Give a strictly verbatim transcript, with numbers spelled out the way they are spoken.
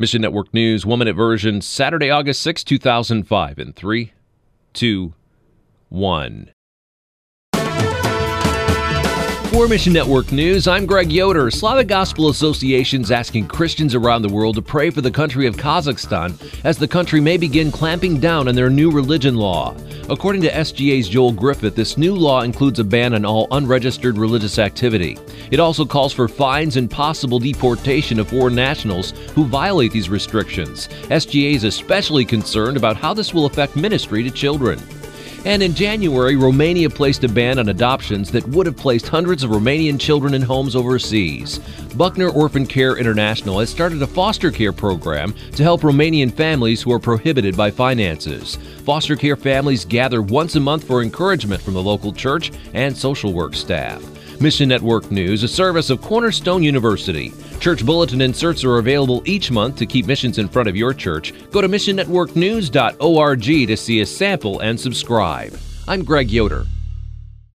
Mission Network News, one-minute version, Saturday, August sixth, two thousand five, in three, two, one. For Mission Network News, I'm Greg Yoder. Slavic Gospel Association's asking Christians around the world to pray for the country of Kazakhstan as the country may begin clamping down on their new religion law. According to S G A's Joel Griffith, this new law includes a ban on all unregistered religious activity. It also calls for fines and possible deportation of foreign nationals who violate these restrictions. S G A is especially concerned about how this will affect ministry to children. And in January, Romania placed a ban on adoptions that would have placed hundreds of Romanian children in homes overseas. Buckner Orphan Care International has started a foster care program to help Romanian families who are prohibited by finances. Foster care families gather once a month for encouragement from the local church and social work staff. Mission Network News, a service of Cornerstone University. Church bulletin inserts are available each month to keep missions in front of your church. Go to mission network news dot org to see a sample and subscribe. I'm Greg Yoder.